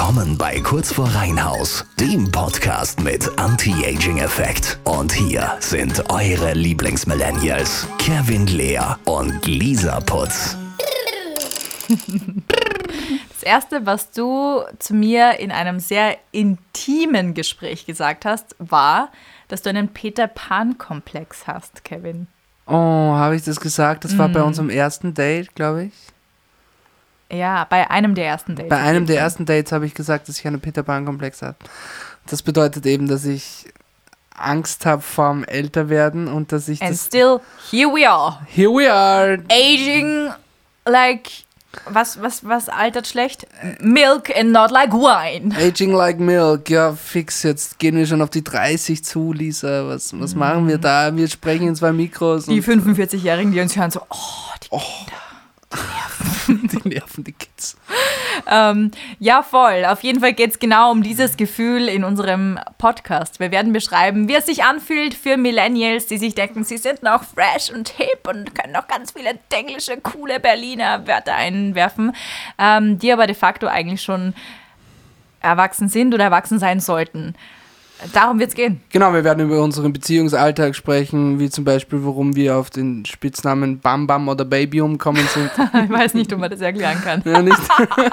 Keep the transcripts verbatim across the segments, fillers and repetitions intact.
Willkommen bei Kurz vor Reinhaus, dem Podcast mit Anti-Aging-Effekt. Und hier sind eure Lieblings-Millennials, Kevin Lea und Lisa Putz. Das Erste, was du zu mir in einem sehr intimen Gespräch gesagt hast, war, dass du einen Peter-Pan-Komplex hast, Kevin. Oh, habe ich das gesagt? Das war mm. bei unserem ersten Date, glaube ich. Ja, bei einem der ersten Dates. Bei einem der ersten Dates habe ich gesagt, dass ich einen Peter-Pan-Komplex habe. Das bedeutet eben, dass ich Angst habe vorm Älterwerden und dass ich And das... still, here we are. Here we are. Aging like... Was, was, was altert schlecht? Milk and not like wine. Aging like milk. Ja, fix, jetzt gehen wir schon auf die dreißig zu, Lisa. Was, was mm. machen wir da? Wir sprechen in zwei Mikros. Die fünfundvierzig-Jährigen, die uns hören, so, oh, die oh. Kinder. Die nerven die Kids. Ähm, ja, voll. Auf jeden Fall geht es genau um dieses Gefühl in unserem Podcast. Wir werden beschreiben, wie es sich anfühlt für Millennials, die sich denken, sie sind noch fresh und hip und können noch ganz viele englische, coole Berliner Wörter einwerfen, ähm, die aber de facto eigentlich schon erwachsen sind oder erwachsen sein sollten. Darum wird es gehen. Genau, wir werden über unseren Beziehungsalltag sprechen, wie zum Beispiel, warum wir auf den Spitznamen Bam Bam oder Baby umgekommen sind. Ich weiß nicht, ob man das erklären kann. Ja, nicht?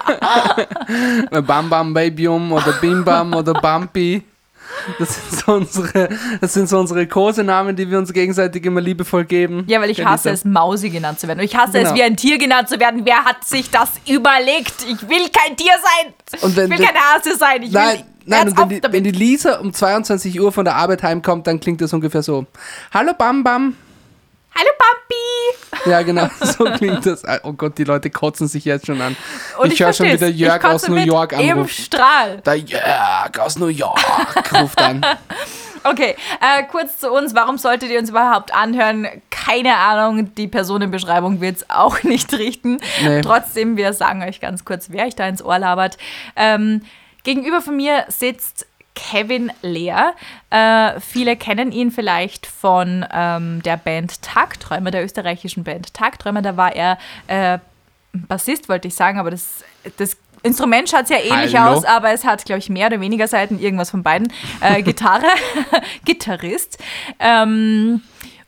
Bam Bam Baby um oder Bim Bam oder Bumpy. Das sind so unsere, das sind so unsere Kosenamen, die wir uns gegenseitig immer liebevoll geben. Ja, weil ich hasse es, Mausi genannt zu werden. Und ich hasse genau. es, wie ein Tier genannt zu werden. Wer hat sich das überlegt? Ich will kein Tier sein. Und wenn, ich will keine Hase sein. Ich nein, will nein und wenn die, wenn die Lisa um zweiundzwanzig Uhr von der Arbeit heimkommt, dann klingt das ungefähr so. Hallo Bam Bam. Hallo Papi. Ja, genau, so klingt das. Oh Gott, die Leute kotzen sich jetzt schon an. Und ich ich höre schon wieder Jörg aus New York anrufen. Im Strahl. Der Jörg aus New York ruft an. Okay, äh, kurz zu uns. Warum solltet ihr uns überhaupt anhören? Keine Ahnung, die Personenbeschreibung wird es auch nicht richten. Nee. Trotzdem, wir sagen euch ganz kurz, wer euch da ins Ohr labert. Ähm, gegenüber von mir sitzt Kevin Lea. Äh, viele kennen ihn vielleicht von ähm, der Band Tagträumer, der österreichischen Band Tagträumer. Da war er äh, Bassist, wollte ich sagen, aber das, das Instrument schaut sehr ähnlich Hallo. aus, aber es hat, glaube ich, mehr oder weniger Seiten, irgendwas von beiden. Äh, Gitarre, Gitarrist. Ähm,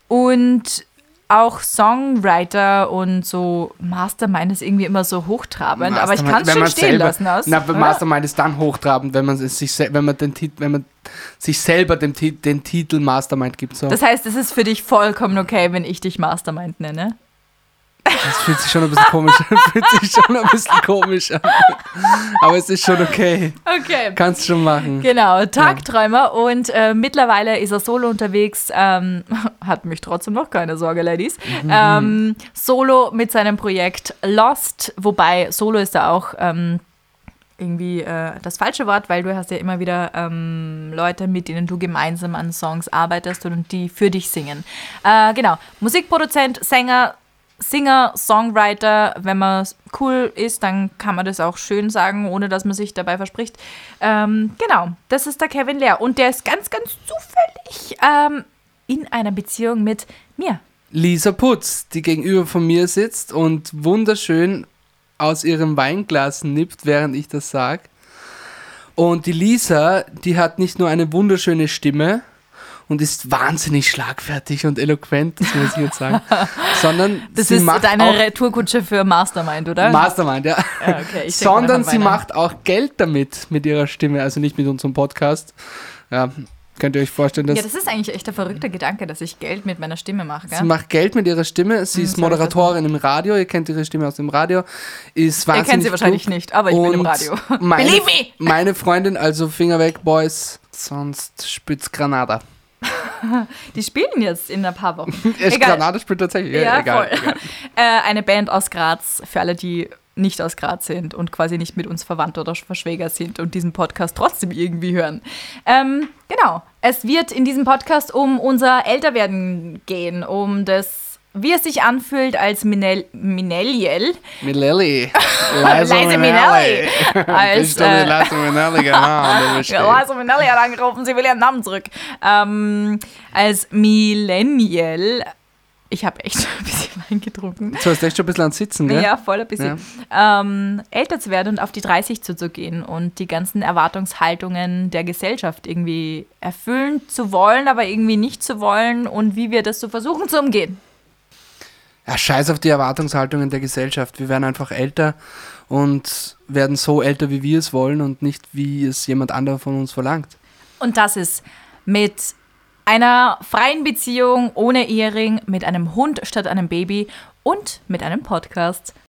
und auch Songwriter und so Mastermind ist irgendwie immer so hochtrabend, aber ich kann es schon stehen selber, lassen aus. Na, Mastermind ist dann hochtrabend, wenn man sich, wenn man den Titel, wenn man sich selber den, den Titel Mastermind gibt. So. Das heißt, es ist für dich vollkommen okay, wenn ich dich Mastermind nenne? Das fühlt sich schon ein bisschen komisch an. fühlt sich schon ein bisschen komisch an. Aber es ist schon okay. Okay. Kannst schon machen. Genau, Tagträumer. Ja. Und äh, mittlerweile ist er solo unterwegs. Ähm, hat mich trotzdem noch keine Sorge, Ladies. Mhm. Ähm, solo mit seinem Projekt Lost. Wobei Solo ist da auch ähm, irgendwie äh, das falsche Wort, weil du hast ja immer wieder ähm, Leute, mit denen du gemeinsam an Songs arbeitest und die für dich singen. Äh, genau, Musikproduzent, Sänger, Singer, Songwriter, wenn man cool ist, dann kann man das auch schön sagen, ohne dass man sich dabei verspricht. Ähm, genau, das ist der Kevin Lea und der ist ganz, ganz zufällig ähm, in einer Beziehung mit mir. Lisa Putz, die gegenüber von mir sitzt und wunderschön aus ihrem Weinglas nippt, während ich das sage. Und die Lisa, die hat nicht nur eine wunderschöne Stimme, und ist wahnsinnig schlagfertig und eloquent, das muss ich jetzt sagen. Sondern das sie ist macht deine auch Retourkutsche für Mastermind, oder? Mastermind, ja. ja okay, ich Sondern sie macht auch Geld damit, mit ihrer Stimme, also nicht mit unserem Podcast. Ja, könnt ihr euch vorstellen, dass... Ja, das ist eigentlich echt ein verrückter Gedanke, dass ich Geld mit meiner Stimme mache, gell? Sie macht Geld mit ihrer Stimme, sie mhm, ist Moderatorin im Radio, ihr kennt ihre Stimme aus dem Radio, ist wahnsinnig Ihr kennt sie wahrscheinlich klug. nicht, aber ich bin im Radio. Meine, Believe me! Meine Freundin, also Finger weg, Boys, sonst spitz Granada. Die spielen jetzt in ein paar Wochen. Granada spielt tatsächlich. Ja, ja egal. Voll. egal. Äh, eine Band aus Graz, für alle, die nicht aus Graz sind und quasi nicht mit uns verwandt oder verschwägert sind und diesen Podcast trotzdem irgendwie hören. Ähm, genau, es wird in diesem Podcast um unser Älterwerden gehen, um das, wie es sich anfühlt als Minel- Minelliel. Milelli. Liza Minnelli. Als, äh, Liza Minnelli, genau. Liza Minnelli hat angerufen, sie will ihren Namen zurück. Ähm, als Millennial Ich habe echt ein bisschen Wein getrunken. Du hast echt schon ein bisschen ans Sitzen, gell? Ja, voll ein bisschen. Ja. Ähm, älter zu werden und auf die dreißig zuzugehen und die ganzen Erwartungshaltungen der Gesellschaft irgendwie erfüllen zu wollen, aber irgendwie nicht zu wollen und wie wir das so versuchen zu umgehen. Ja, scheiß auf die Erwartungshaltungen der Gesellschaft. Wir werden einfach älter und werden so älter, wie wir es wollen und nicht, wie es jemand anderer von uns verlangt. Und das ist mit einer freien Beziehung ohne Ehering, mit einem Hund statt einem Baby und mit einem Podcast.